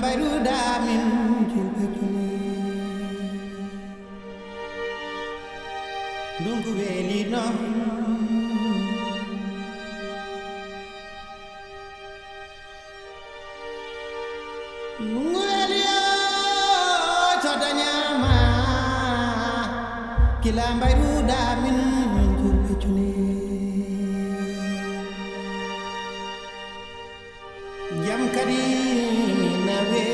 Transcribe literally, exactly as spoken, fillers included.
bayruda min julɓe cuni ndungu weeli noon ndungu weeli yo to dañama kila bayruda min julɓe cuni